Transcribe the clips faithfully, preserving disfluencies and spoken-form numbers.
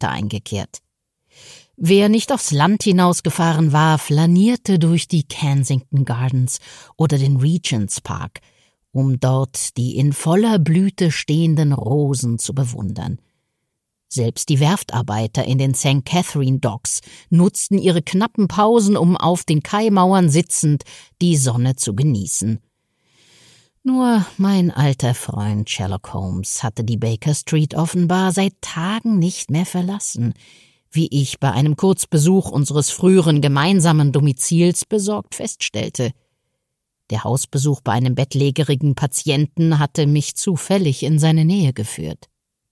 Städte eingekehrt. Wer nicht aufs Land hinausgefahren war, flanierte durch die Kensington Gardens oder den Regent's Park, um dort die in voller Blüte stehenden Rosen zu bewundern. Selbst die Werftarbeiter in den Sankt Catherine Docks nutzten ihre knappen Pausen, um auf den Kaimauern sitzend die Sonne zu genießen. Nur mein alter Freund Sherlock Holmes hatte die Baker Street offenbar seit Tagen nicht mehr verlassen, wie ich bei einem Kurzbesuch unseres früheren gemeinsamen Domizils besorgt feststellte. Der Hausbesuch bei einem bettlägerigen Patienten hatte mich zufällig in seine Nähe geführt.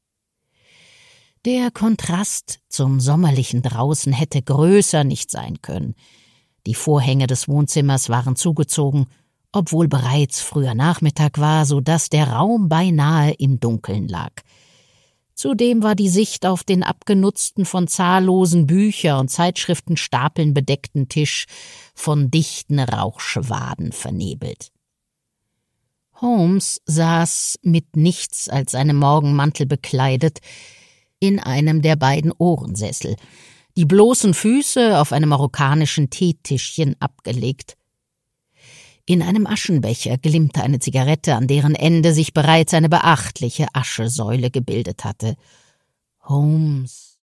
Der Kontrast zum sommerlichen Draußen hätte größer nicht sein können. Die Vorhänge des Wohnzimmers waren zugezogen, obwohl bereits früher Nachmittag war, so dass der Raum beinahe im Dunkeln lag. Zudem war die Sicht auf den abgenutzten, von zahllosen Bücher- und Zeitschriftenstapeln bedeckten Tisch von dichten Rauchschwaden vernebelt. Holmes saß mit nichts als einem Morgenmantel bekleidet in einem der beiden Ohrensessel, die bloßen Füße auf einem marokkanischen Teetischchen abgelegt. In einem Aschenbecher glimmte eine Zigarette, an deren Ende sich bereits eine beachtliche Aschesäule gebildet hatte. Holmes